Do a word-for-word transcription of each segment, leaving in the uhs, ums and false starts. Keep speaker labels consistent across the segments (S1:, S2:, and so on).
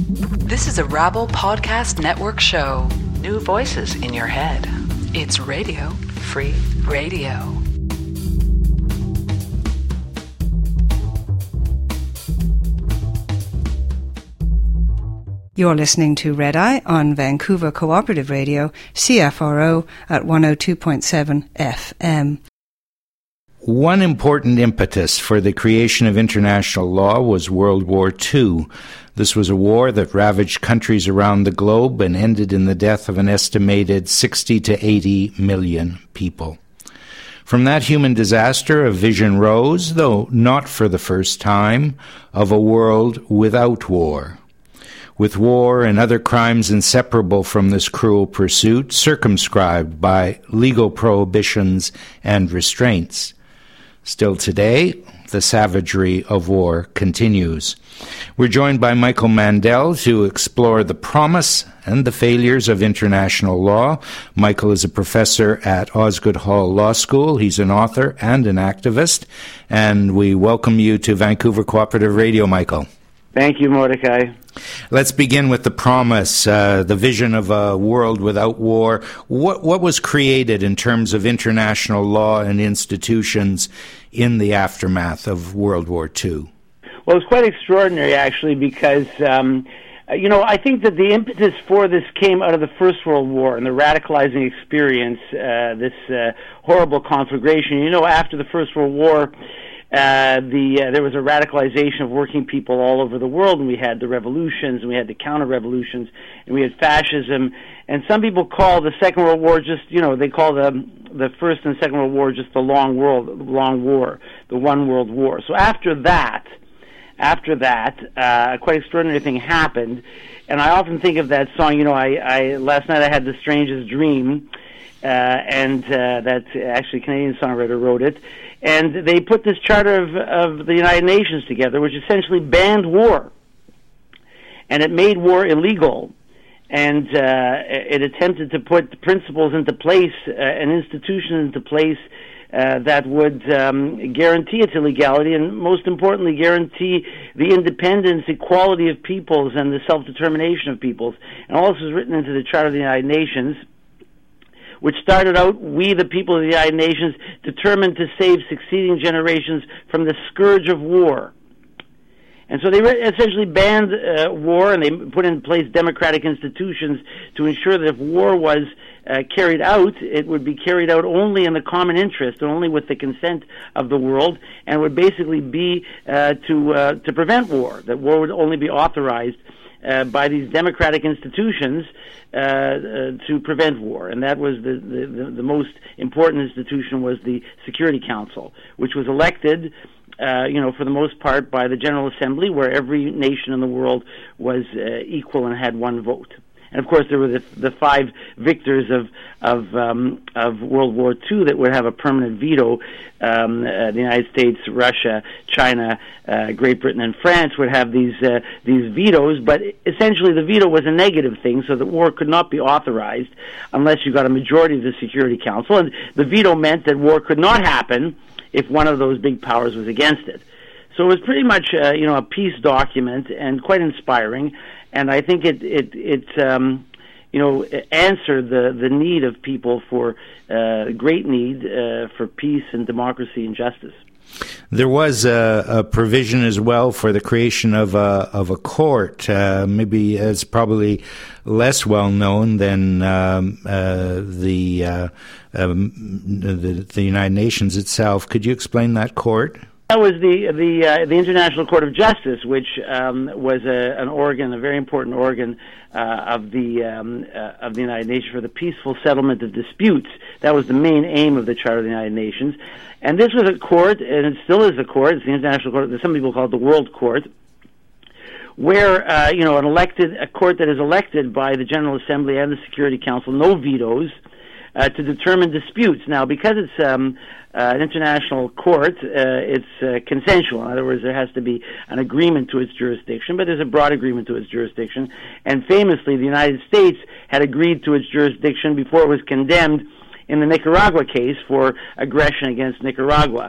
S1: This is a Rabble Podcast Network show. New voices in your head. It's Radio Free Radio.
S2: You're listening to Red Eye on Vancouver Cooperative Radio, C F R O at one oh two point seven F M.
S3: One important impetus for the creation of international law was World War Two. This was a war that ravaged countries around the globe and ended in the death of an estimated sixty to eighty million people. From that human disaster, a vision rose, though not for the first time, of a world without war. With war and other crimes inseparable from this cruel pursuit, circumscribed by legal prohibitions and restraints. Still today, the savagery of war continues. We're joined by Michael Mandel to explore the promise and the failures of international law. Michael is a professor at Osgoode Hall Law School. He's an author and an activist. And we welcome you to Vancouver Cooperative Radio, Michael.
S4: Thank you, Mordecai.
S3: Let's begin with the promise, uh, the vision of a world without war. What, what was created in terms of international law and institutions in the aftermath of World War Two?
S4: Well, it's quite extraordinary, actually, because, um, you know, I think that the impetus for this came out of the First World War and the radicalizing experience, uh, this uh, horrible conflagration. You know, after the First World War, Uh, the uh, there was a radicalization of working people all over the world, and we had the revolutions, and we had the counter-revolutions, and we had fascism. And some people call the Second World War just, you know, they call the the First and Second World War just the long world, long war, the one world war. So after that, after that, uh, a quite extraordinary thing happened, and I often think of that song. You know, I, I last night I had the strangest dream, uh, and uh, that actually a Canadian songwriter wrote it. And they put this Charter of, of the United Nations together, which essentially banned war. And it made war illegal. And uh, it attempted to put principles into place uh, and institutions into place uh, that would um, guarantee its illegality and, most importantly, guarantee the independence, equality of peoples, and the self-determination of peoples. And all this was written into the Charter of the United Nations, which started out, we, the people of the United Nations, determined to save succeeding generations from the scourge of war. And so they essentially banned uh, war, and they put in place democratic institutions to ensure that if war was uh, carried out, it would be carried out only in the common interest, and only with the consent of the world, and would basically be uh, to uh, to prevent war, that war would only be authorized Uh, by these democratic institutions uh, uh, to prevent war. And that was the, the, the most important institution was the Security Council, which was elected, uh, you know, for the most part by the General Assembly, where every nation in the world was uh, equal and had one vote. And of course, there were the, the five victors of of um, of World War Two that would have a permanent veto. Um, uh, the United States, Russia, China, uh, Great Britain, and France would have these uh, these vetoes. But essentially, the veto was a negative thing, so that war could not be authorized unless you got a majority of the Security Council. And the veto meant that war could not happen if one of those big powers was against it. So it was pretty much uh, you know a peace document and quite inspiring. And I think it it it um, you know answered the, the need of people for uh, great need uh, for peace and democracy and justice.
S3: There was a, a provision as well for the creation of a of a court. Uh, maybe it's probably less well known than um, uh, the, uh, um, the the United Nations itself. Could you explain that court?
S4: That was the the uh, the International Court of Justice, which um, was a, an organ, a very important organ uh, of the um, uh, of the United Nations for the peaceful settlement of disputes. That was the main aim of the Charter of the United Nations, and this was a court, and it still is a court. It's the International Court. Some people call it the World Court, where uh, you know an elected a court that is elected by the General Assembly and the Security Council, no vetoes, uh, to determine disputes. Now, because it's um, Uh, an international court, uh, it's uh, consensual. In other words, there has to be an agreement to its jurisdiction, but there's a broad agreement to its jurisdiction. And famously, the United States had agreed to its jurisdiction before it was condemned in the Nicaragua case for aggression against Nicaragua.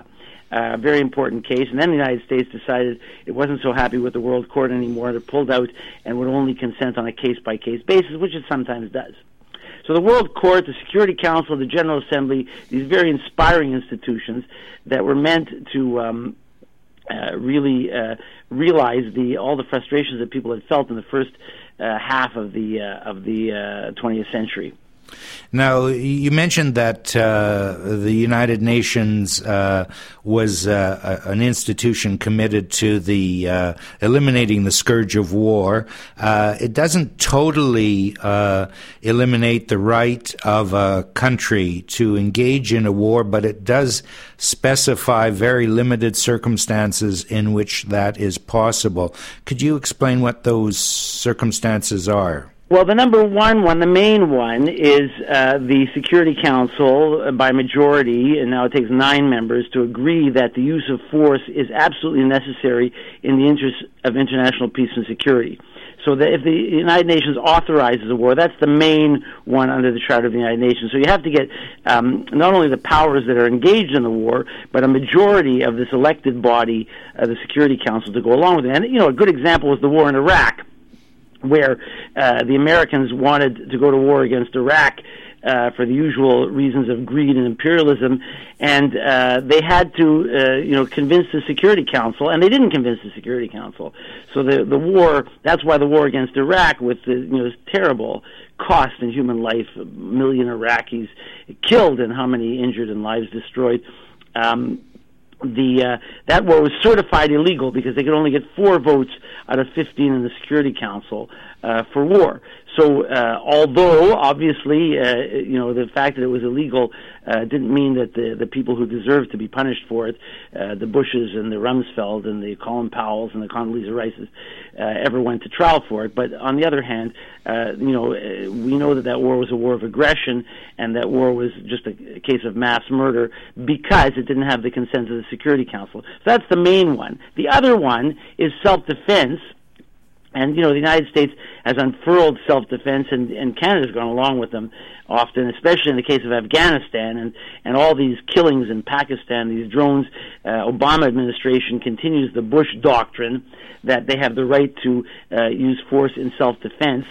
S4: uh, very important case. And then the United States decided it wasn't so happy with the World Court anymore, and it pulled out and would only consent on a case-by-case basis, which it sometimes does. So the World Court, the Security Council, the General Assembly, these very inspiring institutions that were meant to um, uh, really uh, realize the all the frustrations that people had felt in the first uh, half of the uh, of the uh, twentieth century.
S3: Now, you mentioned that uh, the United Nations uh, was uh, an institution committed to the uh, eliminating the scourge of war. Uh, it doesn't totally uh, eliminate the right of a country to engage in a war, but it does specify very limited circumstances in which that is possible. Could you explain what those circumstances are?
S4: Well, the number one one, the main one, is uh, the Security Council uh, by majority, and now it takes nine members, to agree that the use of force is absolutely necessary in the interest of international peace and security. So that if the United Nations authorizes a war, that's the main one under the Charter of the United Nations. So you have to get um, not only the powers that are engaged in the war, but a majority of this elected body, uh, the Security Council, to go along with it. And, you know, a good example was the war in Iraq, where uh, the Americans wanted to go to war against Iraq uh, for the usual reasons of greed and imperialism, and uh, they had to, uh, you know, convince the Security Council, and they didn't convince the Security Council. So the the war, that's why the war against Iraq, with the, you know, this terrible cost in human life, a million Iraqis killed and how many injured and lives destroyed. Um, The uh, that war was certified illegal because they could only get four votes out of fifteen in the Security Council uh, for war. So, uh, although obviously, uh, you know, the fact that it was illegal uh, didn't mean that the the people who deserved to be punished for it, uh, the Bushes and the Rumsfeld and the Colin Powells and the Condoleezza Rices, uh, ever went to trial for it. But on the other hand, uh, you know, we know that that war was a war of aggression, and that war was just a, a case of mass murder because it didn't have the consent of the Security Council. So that's the main one. The other one is self-defense. And, you know, the United States has unfurled self-defense, and, and Canada's gone along with them often, especially in the case of Afghanistan and, and all these killings in Pakistan, these drones. Uh, Obama administration continues the Bush doctrine that they have the right to uh, use force in self-defense.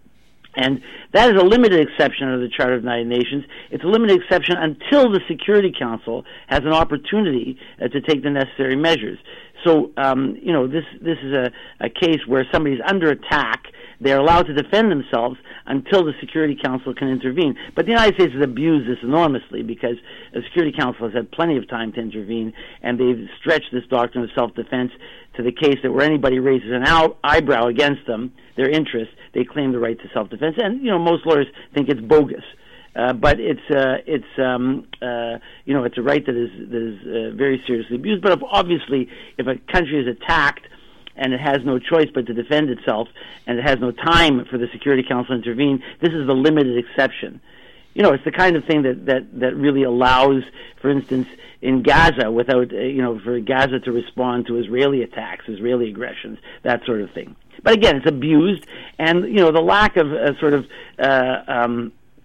S4: And that is a limited exception under the Charter of the United Nations. It's a limited exception until the Security Council has an opportunity uh, to take the necessary measures. So, um, you know, this this is a, a case where somebody's under attack. They're allowed to defend themselves until the Security Council can intervene. But the United States has abused this enormously because the Security Council has had plenty of time to intervene, and they've stretched this doctrine of self-defense to the case that where anybody raises an ow- eyebrow against them, their interest, they claim the right to self-defense. And, you know, most lawyers think it's bogus. Uh, but it's uh, it's um, uh, you know it's a right that is that is uh, very seriously abused. But if, obviously, if a country is attacked and it has no choice but to defend itself, and it has no time for the Security Council to intervene, this is the limited exception. You know, it's the kind of thing that that, that really allows, for instance, in Gaza, without uh, you know, for Gaza to respond to Israeli attacks, Israeli aggressions, that sort of thing. But again, it's abused, and you know, the lack of uh, sort of uh, um,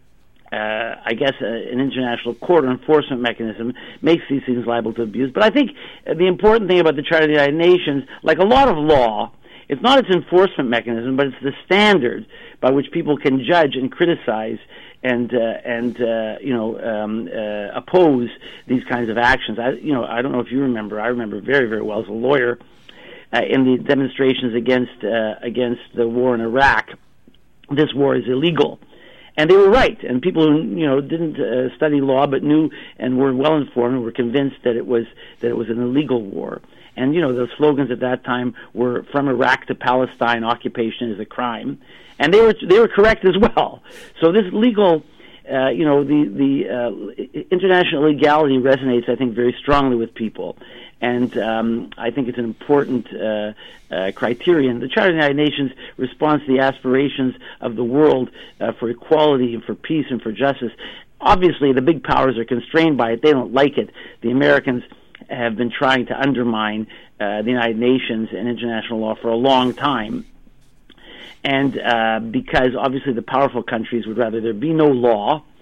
S4: Uh, I guess uh, an international court or enforcement mechanism makes these things liable to abuse. But I think uh, the important thing about the Charter of the United Nations, like a lot of law, it's not its enforcement mechanism, but it's the standard by which people can judge and criticize and uh, and uh, you know um, uh, oppose these kinds of actions. I you know I don't know if you remember. I remember very very well as a lawyer uh, in the demonstrations against uh, against the war in Iraq. This war is illegal. And they were right, and people who you know didn't uh, study law but knew and were well informed and were convinced that it was that it was an illegal war. And you know the slogans at that time were "From Iraq to Palestine, occupation is a crime," and they were they were correct as well. So this legal, uh, you know, the the uh, international legality resonates, I think, very strongly with people. And um, I think it's an important uh, uh, criterion. The Charter of the United Nations responds to the aspirations of the world uh, for equality and for peace and for justice. Obviously, the big powers are constrained by it. They don't like it. The Americans have been trying to undermine uh, the United Nations and international law for a long time. And uh, because, obviously, the powerful countries would rather there be no law,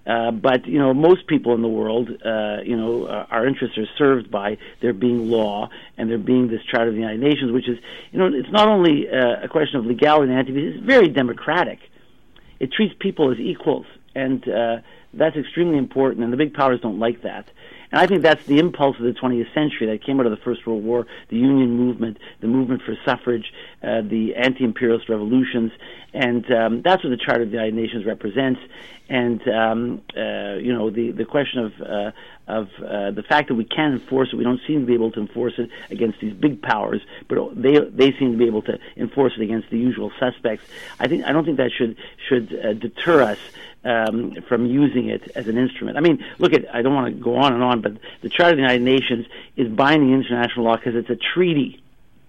S4: Uh, but, you know, most people in the world, uh, you know, uh, our interests are served by there being law and there being this Charter of the United Nations, which is, you know, it's not only uh, a question of legality and anti-abuse, it's very democratic. It treats people as equals, and uh, that's extremely important, and the big powers don't like that. And I think that's the impulse of the twentieth century that came out of the First World War, the Union movement, the movement for suffrage, uh, the anti-imperialist revolutions, and um, that's what the Charter of the United Nations represents. And um, uh, you know, the the question of uh, of uh, the fact that we can enforce it, we don't seem to be able to enforce it against these big powers, but they they seem to be able to enforce it against the usual suspects. I think I don't think that should should uh, deter us Um, from using it as an instrument. I mean, look at, I don't want to go on and on, but the Charter of the United Nations is binding international law because it's a treaty.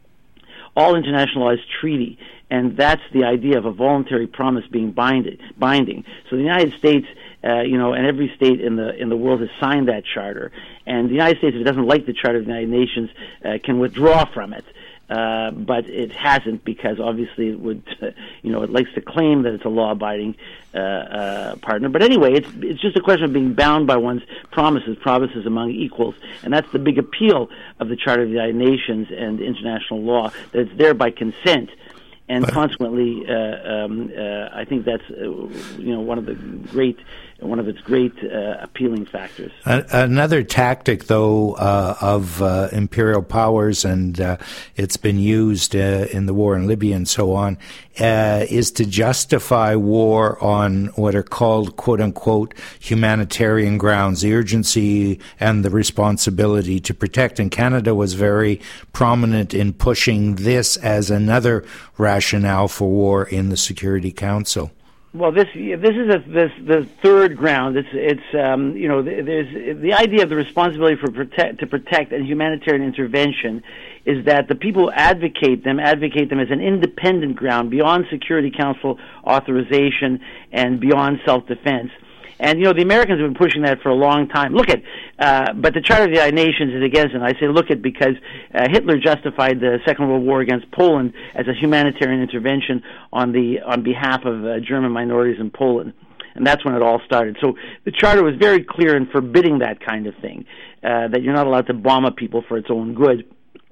S4: All international law is treaty, and that's the idea of a voluntary promise being binded, binding. So the United States, uh, you know, and every state in the in the world has signed that charter, and the United States, if it doesn't like the Charter of the United Nations, uh, can withdraw from it. Uh, but it hasn't, because obviously it would, uh, you know, it likes to claim that it's a law-abiding uh, uh, partner. But anyway, it's it's just a question of being bound by one's promises, promises among equals, and that's the big appeal of the Charter of the United Nations and international law, that it's there by consent. And but, consequently, uh, um, uh, I think that's uh, you know one of the great, one of its great uh, appealing factors.
S3: Another tactic, though, uh, of uh, imperial powers, and uh, it's been used uh, in the war in Libya and so on, uh, is to justify war on what are called "quote unquote" humanitarian grounds, the urgency and the responsibility to protect. And Canada was very prominent in pushing this as another rationale for war in the Security Council.
S4: Well, this this is a, this the third ground. It's it's um, you know there's the idea of the responsibility for protect to protect and humanitarian intervention is that the people who advocate them advocate them as an independent ground beyond Security Council authorization and beyond self-defense. And, you know, the Americans have been pushing that for a long time. Look at, uh, but the Charter of the United Nations is against it. And I say look at because uh, Hitler justified the Second World War against Poland as a humanitarian intervention on the on behalf of uh, German minorities in Poland. And that's when it all started. So the Charter was very clear in forbidding that kind of thing, uh, that you're not allowed to bomb a people for its own good.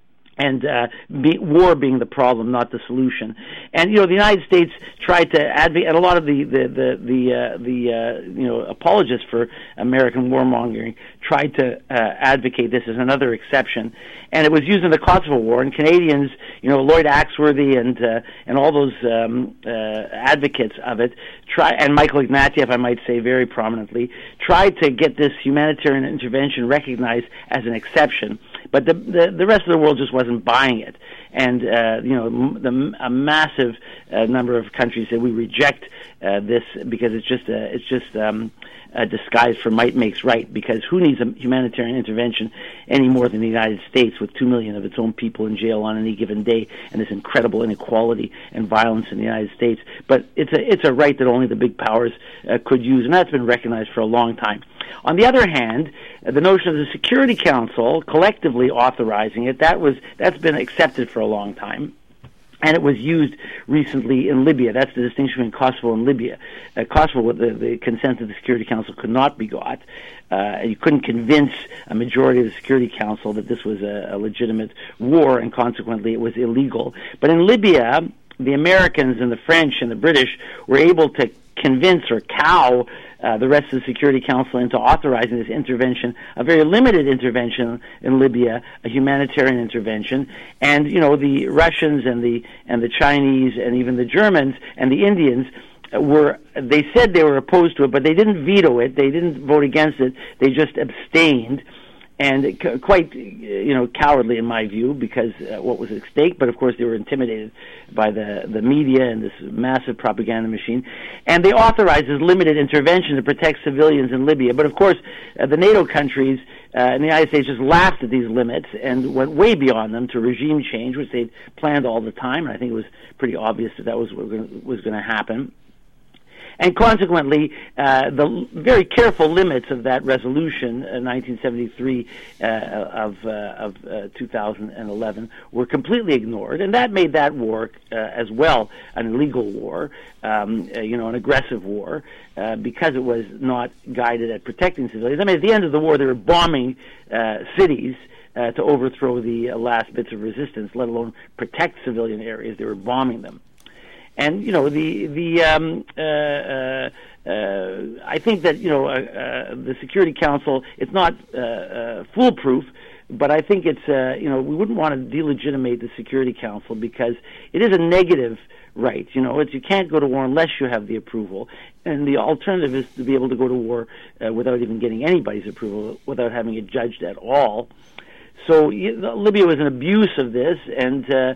S4: And uh, be, war being the problem, not the solution. And you know, the United States tried to advocate, and a lot of the the the the, uh, the uh, you know apologists for American warmongering tried to uh, advocate this as another exception. And it was used in the Kosovo War. And Canadians, you know, Lloyd Axworthy and uh, and all those um, uh, advocates of it, try and Michael Ignatieff, I might say, very prominently, tried to get this humanitarian intervention recognized as an exception. But the, the the rest of the world just wasn't buying it, and uh, you know the, a massive uh, number of countries said we reject uh, this because it's just a, it's just um, a disguise for might makes right. Because who needs a humanitarian intervention any more than the United States, with two million of its own people in jail on any given day, and this incredible inequality and violence in the United States? But it's a it's a right that only the big powers uh, could use, and that's been recognized for a long time. On the other hand, the notion of the Security Council collectively authorizing it, that was that's been accepted for a long time. And it was used recently in Libya. That's the distinction between Kosovo and Libya. Uh, Kosovo, the, the consent of the Security Council could not be got. Uh, you couldn't convince a majority of the Security Council that this was a, a legitimate war, and consequently it was illegal. But in Libya, the Americans and the French and the British were able to convince or cow Uh, the rest of the Security Council into authorizing this intervention, a very limited intervention in Libya, a humanitarian intervention. And, you know, the Russians and the and the Chinese and even the Germans and the Indians were, they said they were opposed to it, but they didn't veto it. They didn't vote against it. They just abstained. And quite, you know, cowardly in my view, because uh, what was at stake. But of course, they were intimidated by the the media and this massive propaganda machine. And they authorized this limited intervention to protect civilians in Libya. But of course, uh, the NATO countries uh, and the United States just laughed at these limits and went way beyond them to regime change, which they'd planned all the time. And I think it was pretty obvious that that was what was going to happen. And consequently, uh, the very careful limits of that resolution, uh, nineteen seventy-three uh, of, uh, of uh, two thousand eleven, were completely ignored, and that made that war uh, as well an illegal war, um, uh, you know, an aggressive war, uh, because it was not guided at protecting civilians. I mean, at the end of the war, they were bombing uh, cities uh, to overthrow the uh, last bits of resistance, let alone protect civilian areas. They were bombing them. And, you know, the, the um, uh, uh, uh, I think that, you know, uh, uh, the Security Council, it's not uh, uh, foolproof, but I think it's, uh, you know, we wouldn't want to delegitimate the Security Council because it is a negative right. You know, it's, you can't go to war unless you have the approval. And the alternative is to be able to go to war uh, without even getting anybody's approval, without having it judged at all. So you know, Libya was an abuse of this, and uh,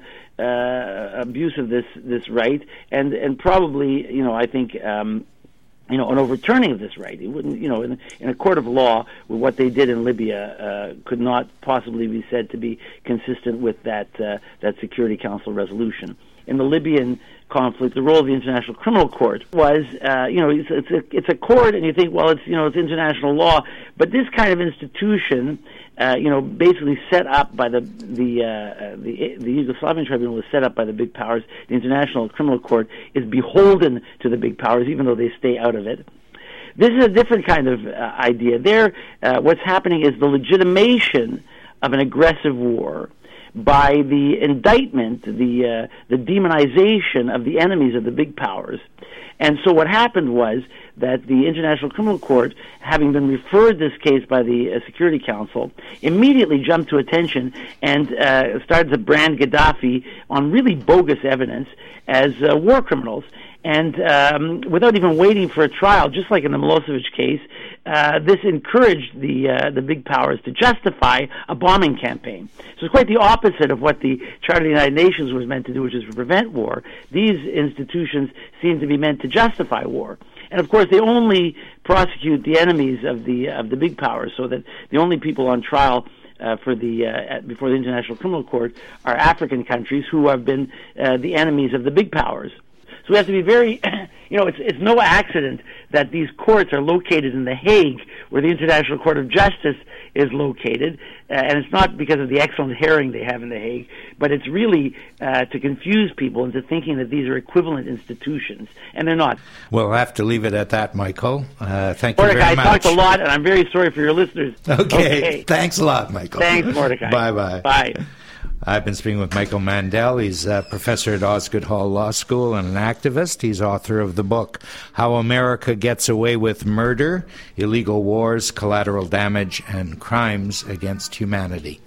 S4: uh, abuse of this this right, and and probably, you know, I think, um, you know, an overturning of this right. It wouldn't, you know, in, in a court of law, with what they did in Libya, uh, could not possibly be said to be consistent with that uh, that Security Council resolution. In the Libyan conflict, the role of the International Criminal Court was, uh, you know, it's, it's a it's a court, and you think, well, it's, you know, it's international law, but this kind of institution, uh, you know, basically set up by the the uh, the the Yugoslavian Tribunal was set up by the big powers. The International Criminal Court is beholden to the big powers, even though they stay out of it. This is a different kind of uh, idea. There, uh, what's happening is the legitimation of an aggressive war by the indictment, the uh, the demonization of the enemies of the big powers. And so what happened was that the International Criminal Court, having been referred this case by the uh, Security Council, immediately jumped to attention and uh, started to brand Gaddafi on really bogus evidence as uh, war criminals. And um, without even waiting for a trial, just like in the Milosevic case, uh, this encouraged the uh, the big powers to justify a bombing campaign. So it's quite the opposite of what the Charter of the United Nations was meant to do, which is to prevent war. These institutions seem to be meant to justify war. And of course, they only prosecute the enemies of the of the big powers, so that the only people on trial Uh, for the uh, before the International Criminal Court are African countries who have been uh, the enemies of the big powers. So we have to be very, you know, it's it's no accident that these courts are located in The Hague, where the International Court of Justice is located, uh, and it's not because of the excellent hearing they have in The Hague, but it's really uh, to confuse people into thinking that these are equivalent institutions, and they're not.
S3: We'll have to leave it at that, Michael. Uh, thank you
S4: Mordecai,
S3: very much.
S4: I talked a lot, and I'm very sorry for your listeners.
S3: Okay.
S4: okay.
S3: Thanks a lot, Michael.
S4: Thanks, Mordecai.
S3: Bye-bye.
S4: Bye.
S3: I've been speaking with Michael Mandel. He's a professor at Osgoode Hall Law School and an activist. He's author of the book, How America Gets Away with Murder, Illegal Wars, Collateral Damage, and Crimes Against Humanity.